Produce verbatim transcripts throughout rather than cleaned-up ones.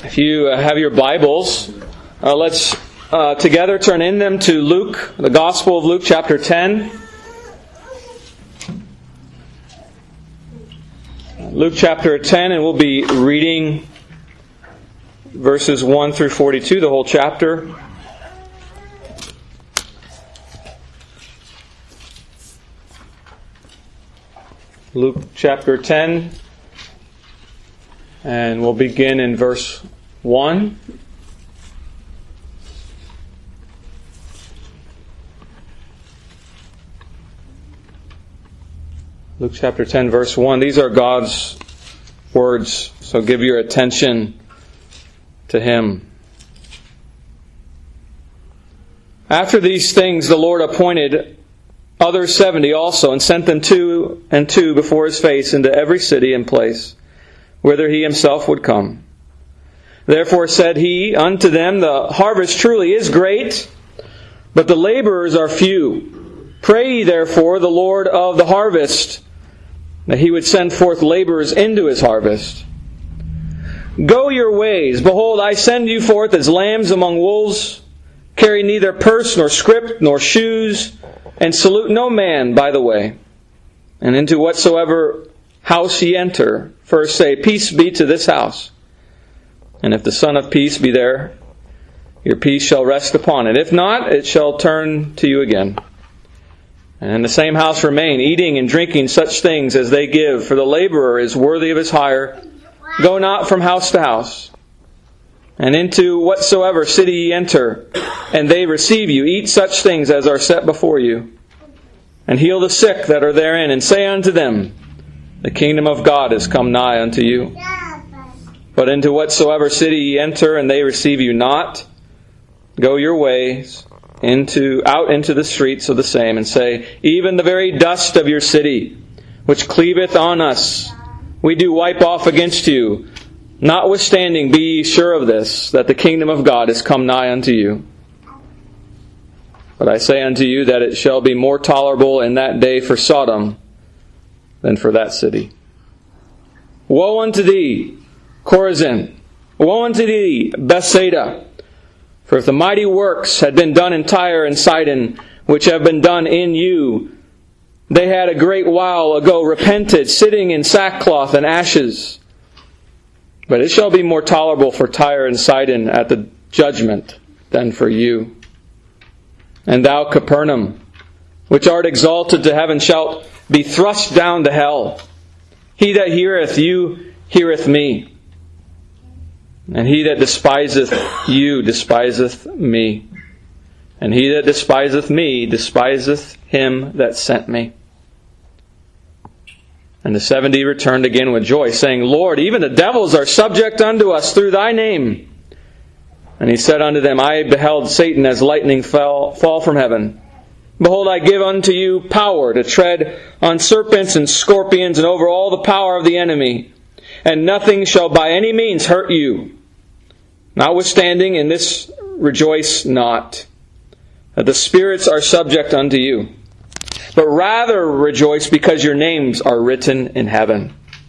If you uh, have your Bibles, uh, let's uh, together turn in them to Luke, the Gospel of Luke, chapter ten. Luke chapter ten, and we'll be reading verses one through forty-two, the whole chapter. Luke chapter ten, and we'll begin in verse one. Luke chapter ten, verse one. These are God's words, so give your attention to Him. After these things the Lord appointed other seventy also, and sent them two and two before His face into every city and place, whither He Himself would come. Therefore said He unto them, the harvest truly is great, but the laborers are few. Pray ye therefore the Lord of the harvest, that He would send forth laborers into His harvest. Go your ways. Behold, I send you forth as lambs among wolves. Carry neither purse, nor scrip, nor shoes, and salute no man by the way. And into whatsoever house ye enter, first say, Peace be to this house. And if the Son of Peace be there, your peace shall rest upon it. If not, it shall turn to you again. And in the same house remain, eating and drinking such things as they give, for the laborer is worthy of his hire. Go not from house to house. And into whatsoever city ye enter, and they receive you, eat such things as are set before you. And heal the sick that are therein, and say unto them, The kingdom of God is come nigh unto you. But into whatsoever city ye enter, and they receive you not, go your ways into out into the streets of the same, and say, Even the very dust of your city, which cleaveth on us, we do wipe off against you. Notwithstanding, be ye sure of this, that the kingdom of God is come nigh unto you. But I say unto you that it shall be more tolerable in that day for Sodom than for that city. Woe unto thee, Chorazin! Woe unto thee, Bethsaida! For if the mighty works had been done in Tyre and Sidon, which have been done in you, they had a great while ago repented, sitting in sackcloth and ashes. But it shall be more tolerable for Tyre and Sidon at the judgment than for you. And thou, Capernaum, which art exalted to heaven, shalt be thrust down to hell. He that heareth you heareth me. And he that despiseth you despiseth me. And he that despiseth me despiseth him that sent me. And the seventy returned again with joy, saying, Lord, even the devils are subject unto us through thy name. And he said unto them, I beheld Satan as lightning fell, fall from heaven. Behold, I give unto you power to tread on serpents and scorpions, and over all the power of the enemy. And nothing shall by any means hurt you. Notwithstanding, in this rejoice not, that the spirits are subject unto you, but rather rejoice because your names are written in heaven.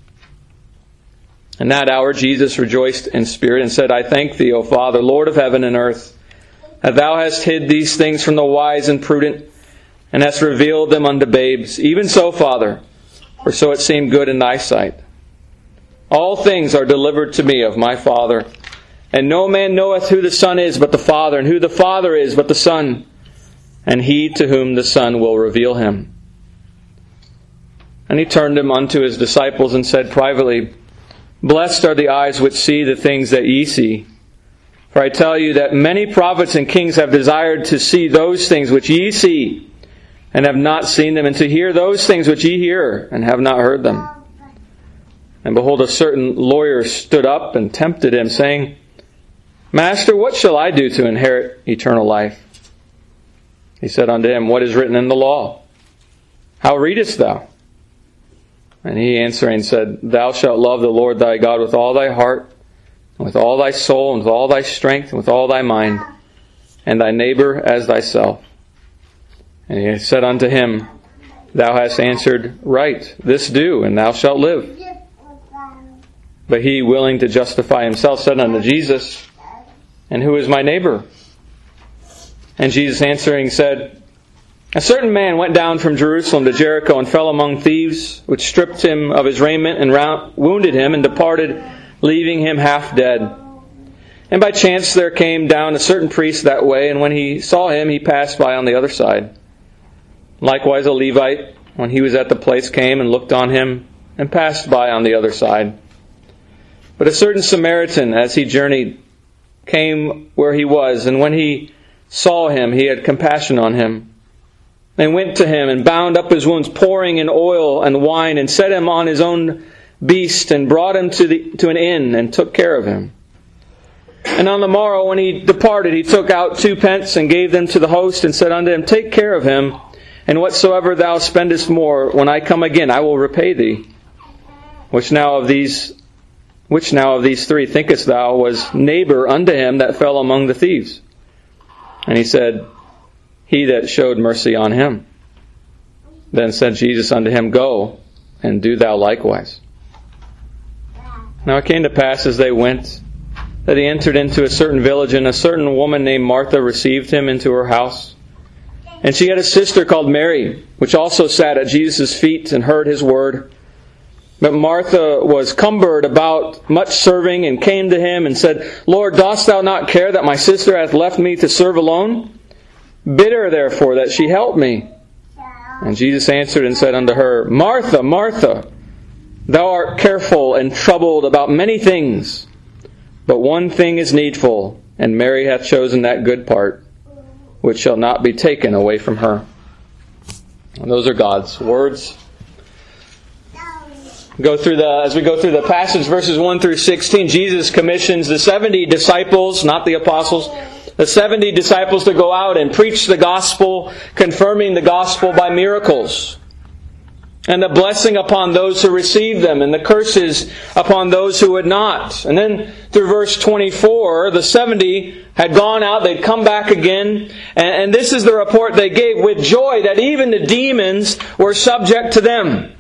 In that hour Jesus rejoiced in spirit and said, I thank thee, O Father, Lord of heaven and earth, that thou hast hid these things from the wise and prudent, and hast revealed them unto babes. Even so, Father, for so it seemed good in thy sight. All things are delivered to me of my Father, and no man knoweth who the Son is but the Father, and who the Father is but the Son, and he to whom the Son will reveal him. And he turned him unto his disciples and said privately, Blessed are the eyes which see the things that ye see. For I tell you that many prophets and kings have desired to see those things which ye see, and have not seen them, and to hear those things which ye hear, and have not heard them. And behold, a certain lawyer stood up and tempted him, saying, Master, what shall I do to inherit eternal life? He said unto him, What is written in the law? How readest thou? And he answering said, Thou shalt love the Lord thy God with all thy heart, and with all thy soul, and with all thy strength, and with all thy mind, and thy neighbor as thyself. And he said unto him, Thou hast answered right, this do, and thou shalt live. But he, willing to justify himself, said unto Jesus, And who is my neighbor? And Jesus answering said, A certain man went down from Jerusalem to Jericho and fell among thieves, which stripped him of his raiment and round, wounded him and departed, leaving him half dead. And by chance there came down a certain priest that way, and when he saw him, he passed by on the other side. Likewise a Levite, when he was at the place, came and looked on him and passed by on the other side. But a certain Samaritan, as he journeyed, came where he was, and when he saw him, he had compassion on him, and went to him and bound up his wounds, pouring in oil and wine, and set him on his own beast, and brought him to the to an inn, and took care of him. And on the morrow, when he departed, he took out two pence, and gave them to the host, and said unto him, Take care of him, and whatsoever thou spendest more, when I come again, I will repay thee. Which now of these Which now of these three thinkest thou was neighbor unto him that fell among the thieves? And he said, He that showed mercy on him. Then said Jesus unto him, Go, and do thou likewise. Now it came to pass as they went, that he entered into a certain village, and a certain woman named Martha received him into her house. And she had a sister called Mary, which also sat at Jesus' feet and heard his word. But Martha was cumbered about much serving, and came to him and said, Lord, dost thou not care that my sister hath left me to serve alone? Bid her therefore that she help me. And Jesus answered and said unto her, Martha, Martha, thou art careful and troubled about many things, but one thing is needful, and Mary hath chosen that good part, which shall not be taken away from her. And those are God's words. Go through the as we go through the passage, verses one through sixteen, Jesus commissions the seventy disciples, not the apostles, the seventy disciples to go out and preach the gospel, confirming the gospel by miracles. And the blessing upon those who received them, and the curses upon those who would not. And then through verse twenty-four, the seventy had gone out, they'd come back again, and, and this is the report they gave with joy, that even the demons were subject to them.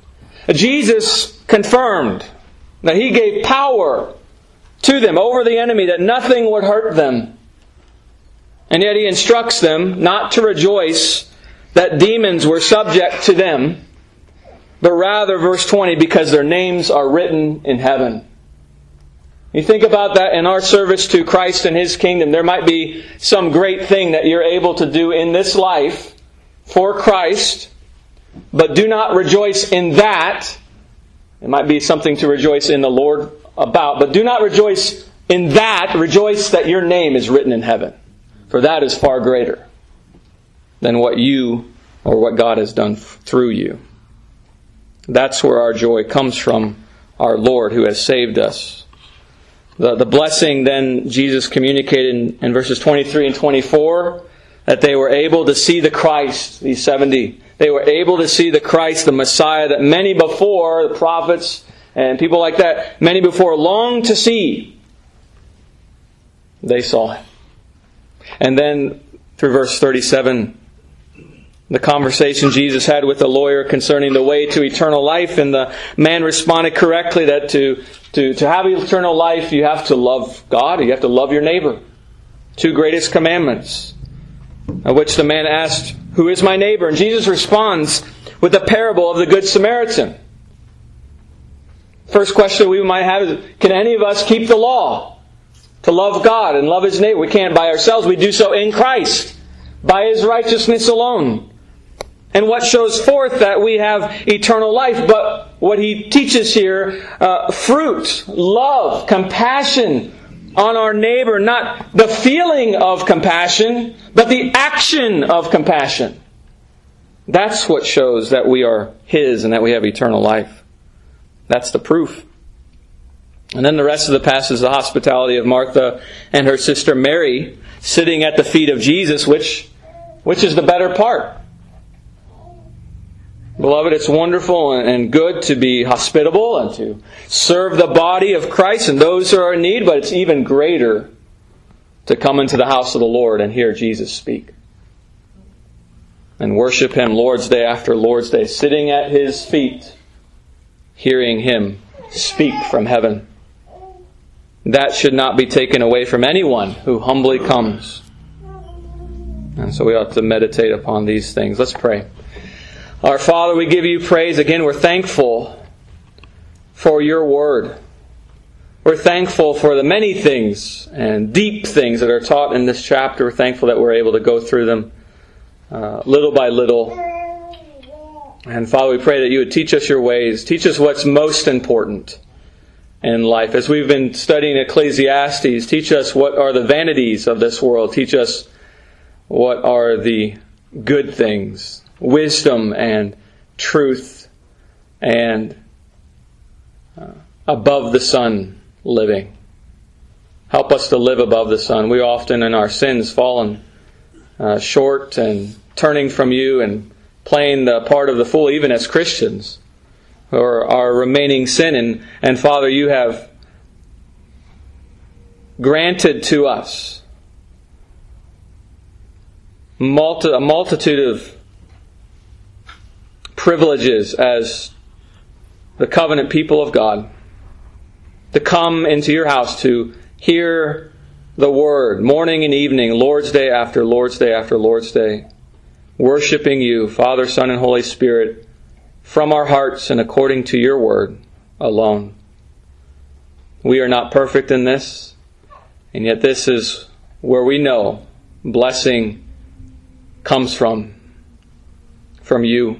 Jesus confirmed that He gave power to them over the enemy, that nothing would hurt them. And yet He instructs them not to rejoice that demons were subject to them, but rather, verse twenty, because their names are written in heaven. You think about that in our service to Christ and His kingdom. There might be some great thing that you're able to do in this life for Christ, but do not rejoice in that. It might be something to rejoice in the Lord about, but do not rejoice in that. Rejoice that your name is written in heaven, for that is far greater than what you or what God has done through you. That's where our joy comes from, our Lord who has saved us. The, the blessing then Jesus communicated in, in verses twenty-three and twenty-four, that they were able to see the Christ, these seventy. They were able to see the Christ, the Messiah, that many before, the prophets and people like that, many before longed to see. They saw Him. And then through verse thirty-seven, the conversation Jesus had with the lawyer concerning the way to eternal life, and the man responded correctly that to, to, to have eternal life, you have to love God, you have to love your neighbor. Two greatest commandments. Of which the man asked, Who is my neighbor? And Jesus responds with the parable of the Good Samaritan. First question we might have is, can any of us keep the law? To love God and love His neighbor. We can't by ourselves. We do so in Christ, by His righteousness alone. And what shows forth that we have eternal life, but what He teaches here, uh, fruit, love, compassion on our neighbor, not the feeling of compassion, but the action of compassion. That's what shows that we are His and that we have eternal life. That's the proof. And then the rest of the passage is the hospitality of Martha and her sister Mary sitting at the feet of Jesus, which, which is the better part. Beloved, it's wonderful and good to be hospitable and to serve the body of Christ and those who are in need, but it's even greater to come into the house of the Lord and hear Jesus speak. And worship Him Lord's Day after Lord's Day, sitting at His feet, hearing Him speak from heaven. That should not be taken away from anyone who humbly comes. And so we ought to meditate upon these things. Let's pray. Our Father, we give you praise. Again, we're thankful for your word. We're thankful for the many things and deep things that are taught in this chapter. We're thankful that we're able to go through them uh, little by little. And Father, we pray that you would teach us your ways. Teach us what's most important in life. As we've been studying Ecclesiastes, teach us what are the vanities of this world. Teach us what are the good things, wisdom and truth and uh, above the sun living. Help us to live above the sun. We often in our sins fallen uh, short and turning from you and playing the part of the fool even as Christians, or our remaining sin. And, and Father, you have granted to us multi, a multitude of privileges as the covenant people of God to come into your house to hear the word morning and evening, Lord's Day after Lord's Day after Lord's Day, worshiping you, Father, Son, and Holy Spirit, from our hearts and according to your word alone. We are not perfect in this, and yet this is where we know blessing comes from, from you.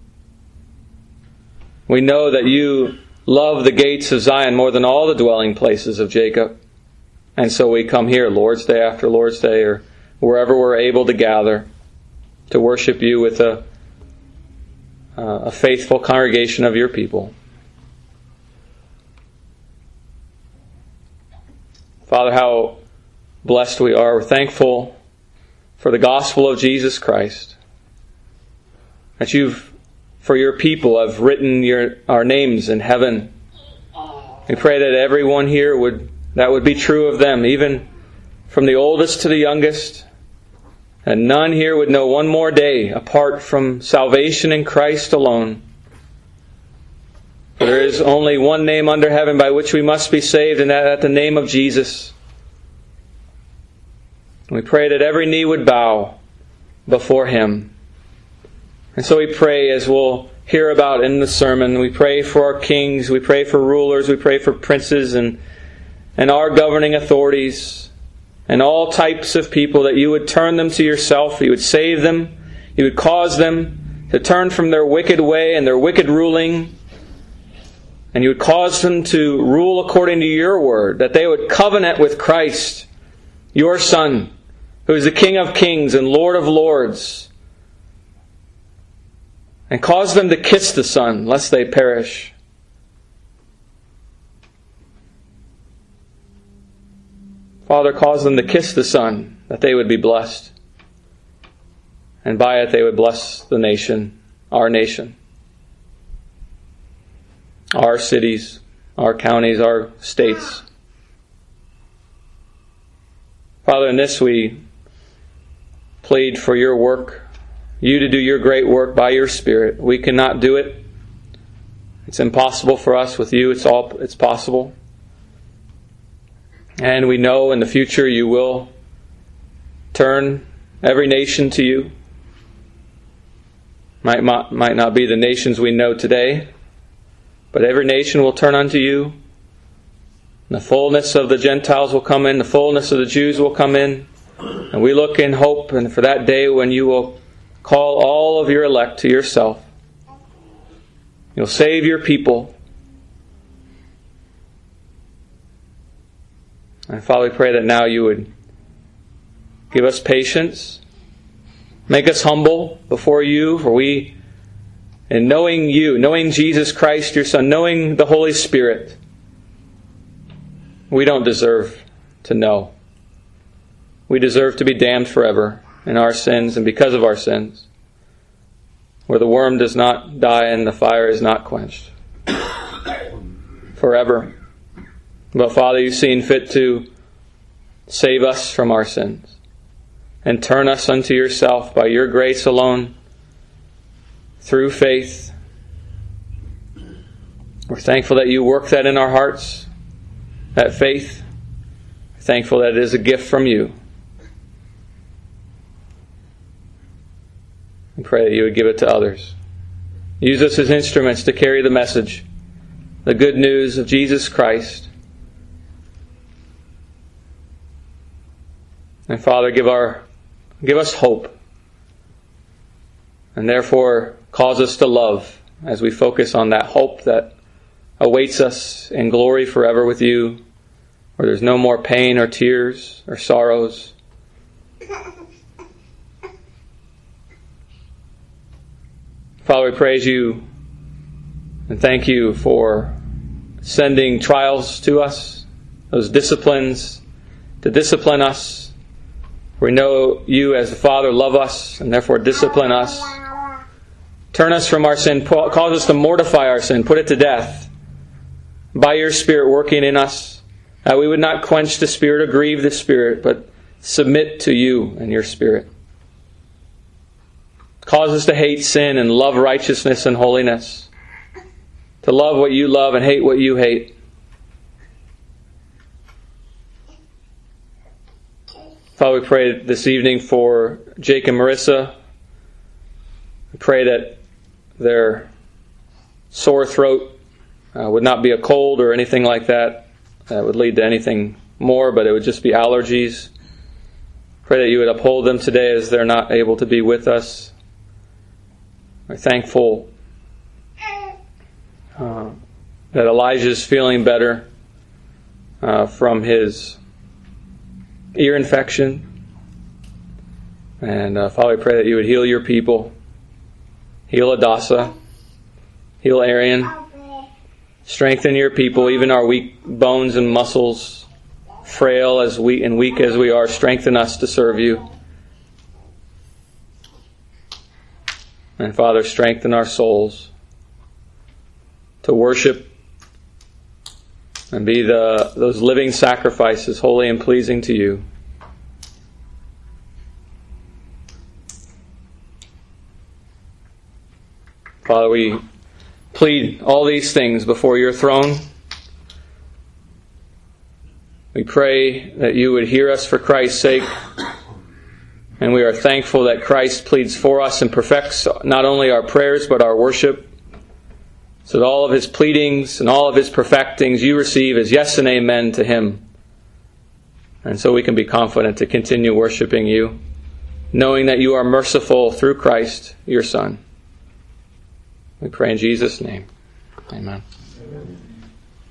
We know that you love the gates of Zion more than all the dwelling places of Jacob. And so we come here Lord's Day after Lord's Day, or wherever we're able to gather to worship you with a, uh, a faithful congregation of your people. Father, how blessed we are. We're thankful for the gospel of Jesus Christ, that you've, for your people, have written your our names in heaven. We pray that everyone here would, that would be true of them, even from the oldest to the youngest. And none here would know one more day apart from salvation in Christ alone. For there is only one name under heaven by which we must be saved, and that at the name of Jesus. We pray that every knee would bow before Him. And so we pray, as we'll hear about in the sermon, we pray for our kings, we pray for rulers, we pray for princes and, and our governing authorities, and all types of people, that you would turn them to yourself, you would save them, you would cause them to turn from their wicked way and their wicked ruling, and you would cause them to rule according to your word, that they would covenant with Christ, your Son, who is the King of kings and Lord of lords, and cause them to kiss the Son, lest they perish. Father, cause them to kiss the Son, that they would be blessed. And by it they would bless the nation, our nation, our cities, our counties, our states. Father, in this we plead for your work, you to do your great work by your Spirit. We cannot do it. It's impossible for us. With you, it's all it's possible. And we know in the future you will turn every nation to you. Might, might not be the nations we know today, but every nation will turn unto you. The fullness of the Gentiles will come in, the fullness of the Jews will come in. And we look in hope and for that day when you will call all of your elect to yourself. You'll save your people. And Father, we pray that now you would give us patience, make us humble before you, for we, in knowing you, knowing Jesus Christ, your Son, knowing the Holy Spirit, we don't deserve to know. We deserve to be damned forever in our sins and because of our sins, where the worm does not die and the fire is not quenched. Forever. But Father, you've seen fit to save us from our sins and turn us unto yourself by your grace alone, through faith. We're thankful that you work that in our hearts, that faith. We're thankful that it is a gift from you. We pray that you would give it to others. Use us as instruments to carry the message, the good news of Jesus Christ. And Father, give our give us hope, and therefore cause us to love as we focus on that hope that awaits us in glory forever with you, where there's no more pain or tears or sorrows. Father, we praise you and thank you for sending trials to us, those disciplines to discipline us. We know you as the Father love us and therefore discipline us. Turn us from our sin, cause us to mortify our sin, put it to death by your Spirit working in us, that we would not quench the Spirit or grieve the Spirit, but submit to you and your Spirit. Cause us to hate sin and love righteousness and holiness. To love what you love and hate what you hate. Father, we pray this evening for Jake and Marissa. We pray that their sore throat uh, would not be a cold or anything like that. That would lead to anything more, but it would just be allergies. Pray that you would uphold them today as they're not able to be with us. We're thankful uh, that Elijah's feeling better uh, from his ear infection. And uh, Father, we pray that you would heal your people. Heal Adasa. Heal Arian. Strengthen your people, even our weak bones and muscles, frail as we and weak as we are. Strengthen us to serve you. And Father, strengthen our souls to worship and be the those living sacrifices, holy and pleasing to you. Father, we plead all these things before your throne. We pray that you would hear us for Christ's sake. And we are thankful that Christ pleads for us and perfects not only our prayers but our worship. So that all of his pleadings and all of his perfectings you receive as yes and amen to him. And so we can be confident to continue worshiping you, knowing that you are merciful through Christ, your Son. We pray in Jesus' name. Amen. Amen.